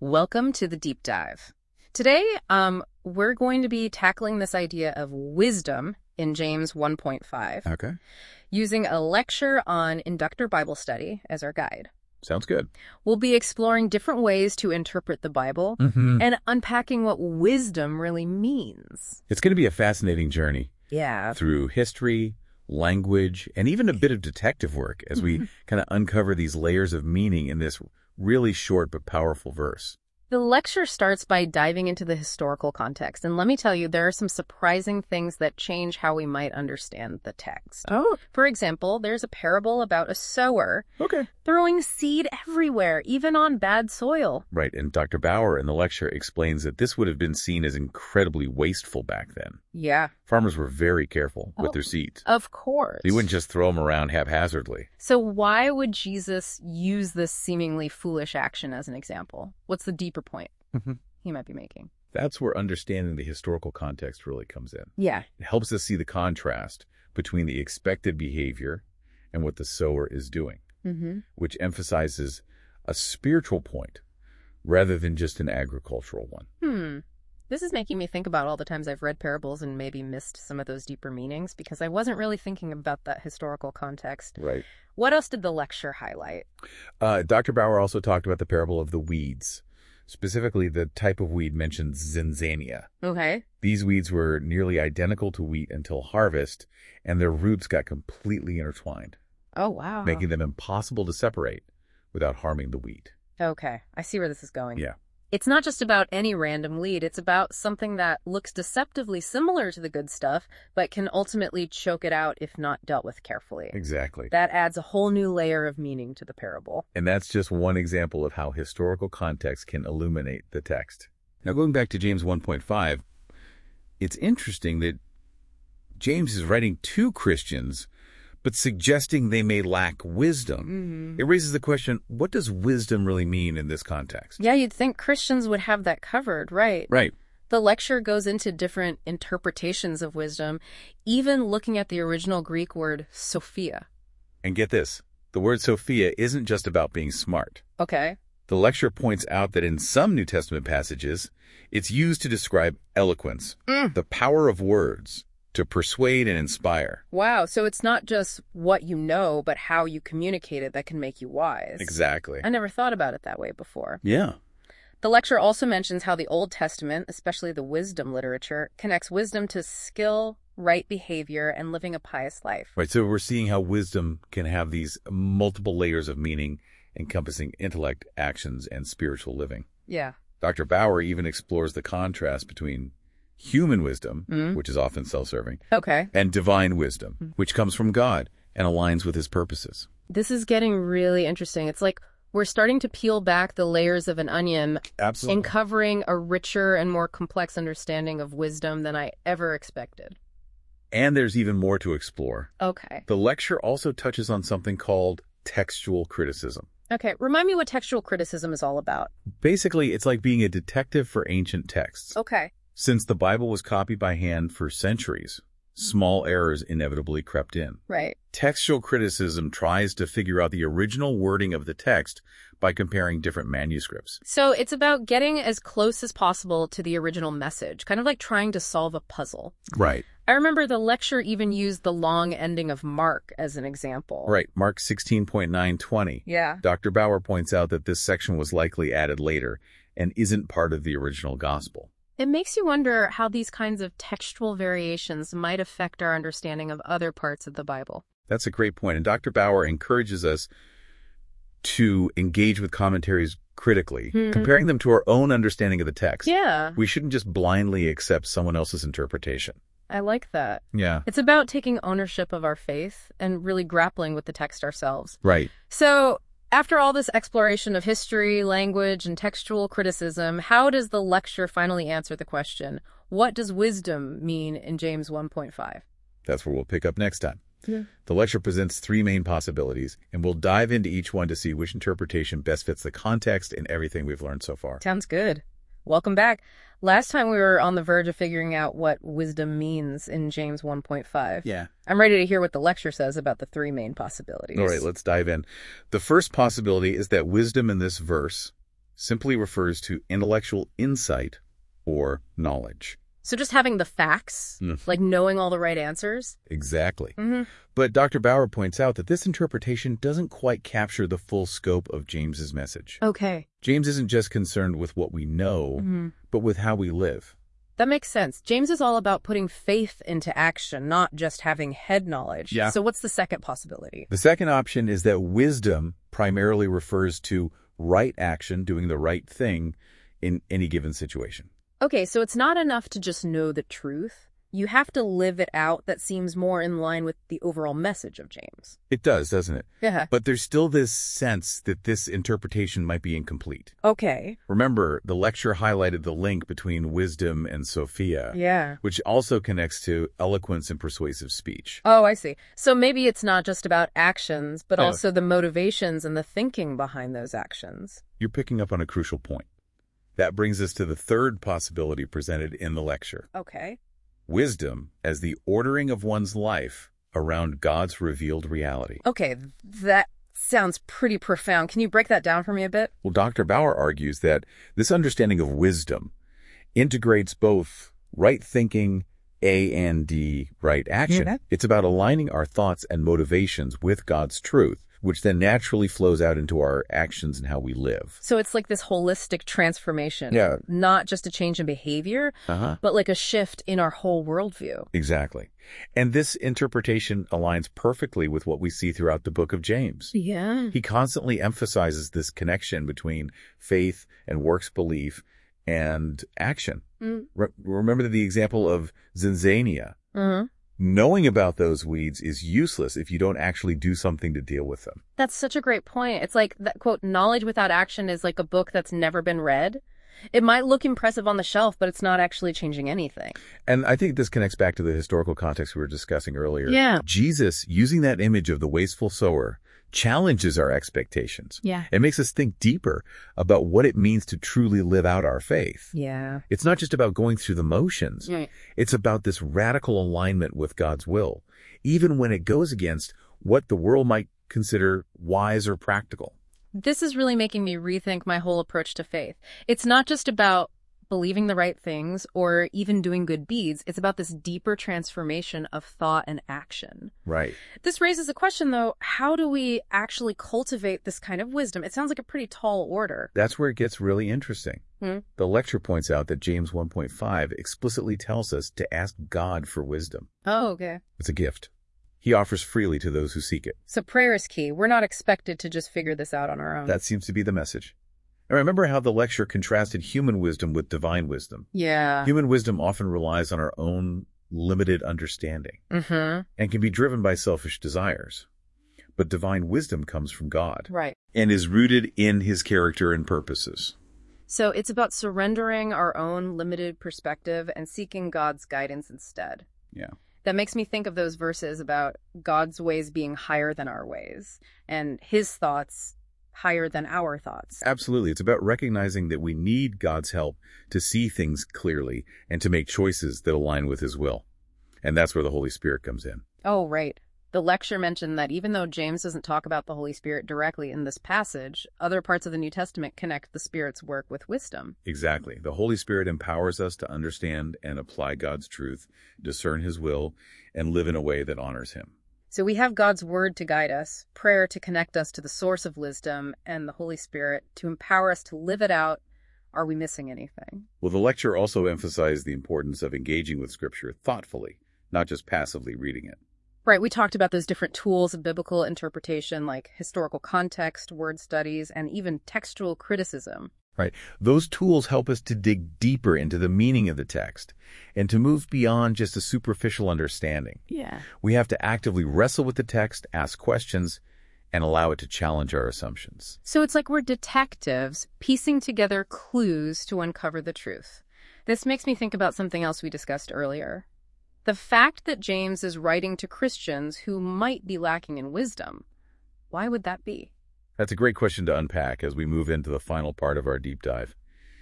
Welcome to the deep dive. Today, we're going to be tackling this idea of wisdom in James 1.5. Okay. Using a lecture on Inductor Bible Study as our guide. Sounds good. We'll be exploring different ways to interpret the Bible and unpacking what wisdom really means. It's going to be a fascinating journey. Yeah. Through history, language, and even a bit of detective work as we kind of uncover these layers of meaning in this really short but powerful verse. The lecture starts by diving into the historical context, and let me tell you, there are some surprising things that change how we might understand the text. Oh. For example, there's a parable about a sower throwing seed everywhere, even on bad soil. Right, and Dr. Bauer in the lecture explains that this would have been seen as incredibly wasteful back then. Yeah. Farmers were very careful with their seeds. Of course. They wouldn't just throw them around haphazardly. So why would Jesus use this seemingly foolish action as an example? What's the deeper point he might be making? That's where understanding the historical context really comes in. Yeah. It helps us see the contrast between the expected behavior and what the sower is doing, which emphasizes a spiritual point rather than just an agricultural one. This is making me think about all the times I've read parables and maybe missed some of those deeper meanings because I wasn't really thinking about that historical context. Right. What else did the lecture highlight? Dr. Bauer also talked about the parable of the weeds. Specifically, the type of weed mentioned Zinzania. Okay. These weeds were nearly identical to wheat until harvest, and their roots got completely intertwined. Oh, wow. Making them impossible to separate without harming the wheat. Okay. I see where this is going. Yeah. It's not just about any random weed. It's about something that looks deceptively similar to the good stuff, but can ultimately choke it out if not dealt with carefully. Exactly. That adds a whole new layer of meaning to the parable. And that's just one example of how historical context can illuminate the text. Now, going back to James 1.5, it's interesting that James is writing to Christians, but suggesting they may lack wisdom. It raises the question, what does wisdom really mean in this context? Yeah, you'd think Christians would have that covered, right? Right. The lecture goes into different interpretations of wisdom, even looking at the original Greek word Sophia. And get this, the word Sophia isn't just about being smart. Okay. The lecture points out that in some New Testament passages, it's used to describe eloquence, the power of words, to persuade and inspire. Wow, so it's not just what you know, but how you communicate it that can make you wise. Exactly. I never thought about it that way before. Yeah. The lecture also mentions how the Old Testament, especially the wisdom literature, connects wisdom to skill, right behavior, and living a pious life. Right, so we're seeing how wisdom can have these multiple layers of meaning encompassing intellect, actions, and spiritual living. Yeah. Dr. Bauer even explores the contrast between human wisdom, which is often self-serving, and divine wisdom, which comes from God and aligns with his purposes. This is getting really interesting. It's like we're starting to peel back the layers of an onion Absolutely. and covering a richer and more complex understanding of wisdom than I ever expected. And there's even more to explore. Okay. The lecture also touches on something called textual criticism. Okay, remind me what textual criticism is all about. Basically, it's like being a detective for ancient texts. Okay. Since the Bible was copied by hand for centuries, small errors inevitably crept in. Right. Textual criticism tries to figure out the original wording of the text by comparing different manuscripts. So it's about getting as close as possible to the original message, kind of like trying to solve a puzzle. Right. I remember the lecture even used the long ending of Mark as an example. Right. Mark 16.920. Yeah. Dr. Bauer points out that this section was likely added later and isn't part of the original gospel. It makes you wonder how these kinds of textual variations might affect our understanding of other parts of the Bible. That's a great point. And Dr. Bauer encourages us to engage with commentaries critically, comparing them to our own understanding of the text. Yeah. We shouldn't just blindly accept someone else's interpretation. I like that. Yeah. It's about taking ownership of our faith and really grappling with the text ourselves. Right. So, after all this exploration of history, language, and textual criticism, how does the lecture finally answer the question, what does wisdom mean in James 1.5? That's where we'll pick up next time. Yeah. The lecture presents three main possibilities, and we'll dive into each one to see which interpretation best fits the context and everything we've learned so far. Sounds good. Welcome back. Last time we were on the verge of figuring out what wisdom means in James 1.5. Yeah. I'm ready to hear what the lecture says about the three main possibilities. All right, let's dive in. The first possibility is that wisdom in this verse simply refers to intellectual insight or knowledge. So just having the facts, like knowing all the right answers? Exactly. But Dr. Bauer points out that this interpretation doesn't quite capture the full scope of James's message. Okay. James isn't just concerned with what we know, but with how we live. That makes sense. James is all about putting faith into action, not just having head knowledge. Yeah. So what's the second possibility? The second option is that wisdom primarily refers to right action, doing the right thing in any given situation. Okay, so it's not enough to just know the truth. You have to live it out. That seems more in line with the overall message of James. It does, doesn't it? Yeah. But there's still this sense that this interpretation might be incomplete. Okay. Remember, the lecture highlighted the link between wisdom and Sophia, Yeah. which also connects to eloquence and persuasive speech. Oh, I see. So maybe it's not just about actions, but Oh. also the motivations and the thinking behind those actions. You're picking up on a crucial point. That brings us to the third possibility presented in the lecture. Okay. Wisdom as the ordering of one's life around God's revealed reality. Okay, that sounds pretty profound. Can you break that down for me a bit? Well, Dr. Bauer argues that this understanding of wisdom integrates both right thinking, A and D, right action. Yeah. It's about aligning our thoughts and motivations with God's truth, which then naturally flows out into our actions and how we live. So it's like this holistic transformation. Yeah. Not just a change in behavior, but like a shift in our whole worldview. Exactly. And this interpretation aligns perfectly with what we see throughout the book of James. Yeah. He constantly emphasizes this connection between faith and works belief and action. Remember the example of Zinzania. Knowing about those weeds is useless if you don't actually do something to deal with them. That's such a great point. It's like that quote, knowledge without action is like a book that's never been read. It might look impressive on the shelf, but it's not actually changing anything. And I think this connects back to the historical context we were discussing earlier. Yeah. Jesus, using that image of the wasteful sower, challenges our expectations. Yeah. It makes us think deeper about what it means to truly live out our faith. Yeah. It's not just about going through the motions. Right. It's about this radical alignment with God's will, even when it goes against what the world might consider wise or practical. This is really making me rethink my whole approach to faith. It's not just about believing the right things or even doing good deeds. It's about this deeper transformation of thought and action. Right. This raises a question, though. How do we actually cultivate this kind of wisdom? It sounds like a pretty tall order. That's where it gets really interesting. The lecture points out that James 1.5 explicitly tells us to ask God for wisdom. Oh, okay. It's a gift. He offers freely to those who seek it. So prayer is key. We're not expected to just figure this out on our own. That seems to be the message. And remember how the lecture contrasted human wisdom with divine wisdom. Yeah. Human wisdom often relies on our own limited understanding and can be driven by selfish desires. But divine wisdom comes from God. Right. And is rooted in his character and purposes. So it's about surrendering our own limited perspective and seeking God's guidance instead. Yeah. That makes me think of those verses about God's ways being higher than our ways and his thoughts higher than our thoughts. Absolutely. It's about recognizing that we need God's help to see things clearly and to make choices that align with his will. And that's where the Holy Spirit comes in. Oh, right. The lecture mentioned that even though James doesn't talk about the Holy Spirit directly in this passage, other parts of the New Testament connect the Spirit's work with wisdom. Exactly. The Holy Spirit empowers us to understand and apply God's truth, discern his will, and live in a way that honors him. So we have God's word to guide us, prayer to connect us to the source of wisdom, and the Holy Spirit to empower us to live it out. Are we missing anything? Well, the lecture also emphasized the importance of engaging with Scripture thoughtfully, not just passively reading it. Right, we talked about those different tools of biblical interpretation like historical context, word studies, and even textual criticism. Right. Those tools help us to dig deeper into the meaning of the text and to move beyond just a superficial understanding. Yeah. We have to actively wrestle with the text, ask questions, and allow it to challenge our assumptions. So it's like we're detectives piecing together clues to uncover the truth. This makes me think about something else we discussed earlier. The fact that James is writing to Christians who might be lacking in wisdom. Why would that be? That's a great question to unpack as we move into the final part of our deep dive.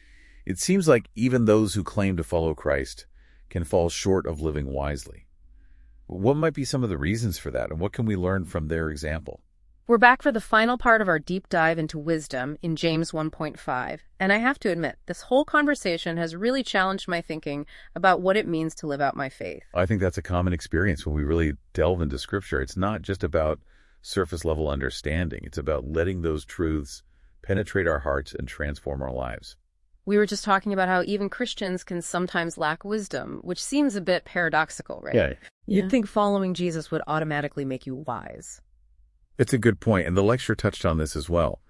It seems like even those who claim to follow Christ can fall short of living wisely. What might be some of the reasons for that, and what can we learn from their example? We're back for the final part of our deep dive into wisdom in James 1.5, and I have to admit, this whole conversation has really challenged my thinking about what it means to live out my faith. I think that's a common experience when we really delve into Scripture. It's not just about surface-level understanding. It's about letting those truths penetrate our hearts and transform our lives. We were just talking about how even Christians can sometimes lack wisdom, which seems a bit paradoxical, right? Yeah. You'd think following Jesus would automatically make you wise. It's a good point, and the lecture touched on this as well.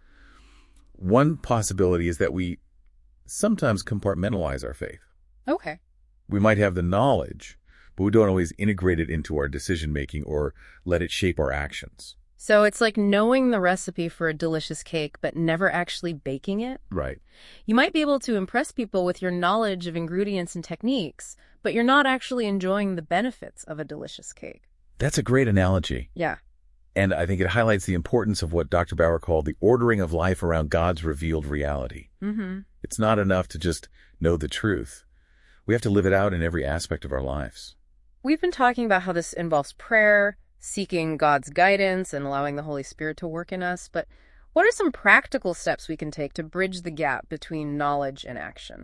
One possibility is that we sometimes compartmentalize our faith. Okay. We might have the knowledge, but we don't always integrate it into our decision-making or let it shape our actions. So it's like knowing the recipe for a delicious cake, but never actually baking it? Right. You might be able to impress people with your knowledge of ingredients and techniques, but you're not actually enjoying the benefits of a delicious cake. That's a great analogy. Yeah. And I think it highlights the importance of what Dr. Bauer called the ordering of life around God's revealed reality. Mm-hmm. It's not enough to just know the truth. We have to live it out in every aspect of our lives. We've been talking about how this involves prayer, seeking God's guidance, and allowing the Holy Spirit to work in us. But what are some practical steps we can take to bridge the gap between knowledge and action?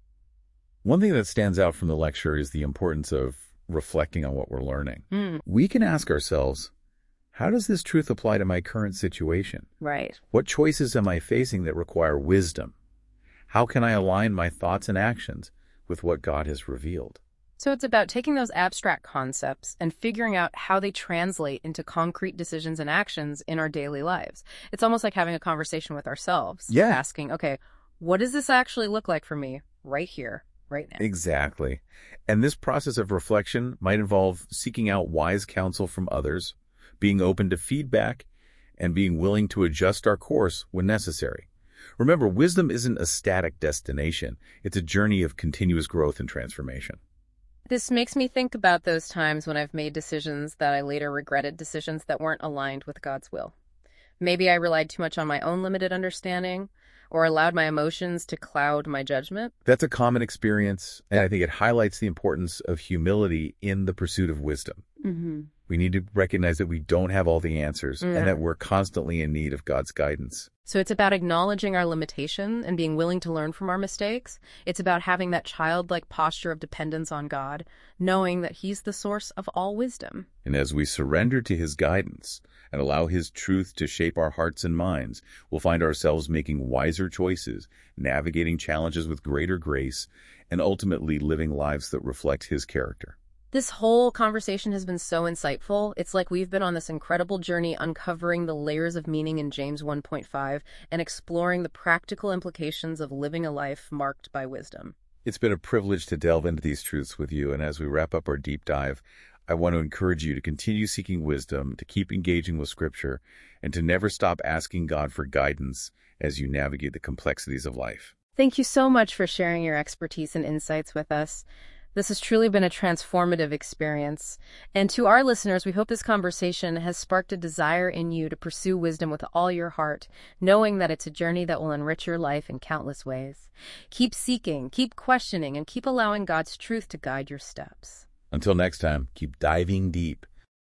One thing that stands out from the lecture is the importance of reflecting on what we're learning. We can ask ourselves, how does this truth apply to my current situation? Right. What choices am I facing that require wisdom? How can I align my thoughts and actions with what God has revealed? So it's about taking those abstract concepts and figuring out how they translate into concrete decisions and actions in our daily lives. It's almost like having a conversation with ourselves. Yeah. Asking, okay, what does this actually look like for me right here, right now? Exactly. And this process of reflection might involve seeking out wise counsel from others, being open to feedback, and being willing to adjust our course when necessary. Remember, wisdom isn't a static destination. It's a journey of continuous growth and transformation. This makes me think about those times when I've made decisions that I later regretted, decisions that weren't aligned with God's will. Maybe I relied too much on my own limited understanding or allowed my emotions to cloud my judgment. That's a common experience, and I think it highlights the importance of humility in the pursuit of wisdom. Mm-hmm. We need to recognize that we don't have all the answers and that we're constantly in need of God's guidance. So it's about acknowledging our limitation and being willing to learn from our mistakes. It's about having that childlike posture of dependence on God, knowing that He's the source of all wisdom. And as we surrender to His guidance and allow His truth to shape our hearts and minds, we'll find ourselves making wiser choices, navigating challenges with greater grace, and ultimately living lives that reflect His character. This whole conversation has been so insightful. It's like we've been on this incredible journey uncovering the layers of meaning in James 1.5 and exploring the practical implications of living a life marked by wisdom. It's been a privilege to delve into these truths with you, and as we wrap up our deep dive, I want to encourage you to continue seeking wisdom, to keep engaging with Scripture, and to never stop asking God for guidance as you navigate the complexities of life. Thank you so much for sharing your expertise and insights with us. This has truly been a transformative experience. And to our listeners, we hope this conversation has sparked a desire in you to pursue wisdom with all your heart, knowing that it's a journey that will enrich your life in countless ways. Keep seeking, keep questioning, and keep allowing God's truth to guide your steps. Until next time, keep diving deep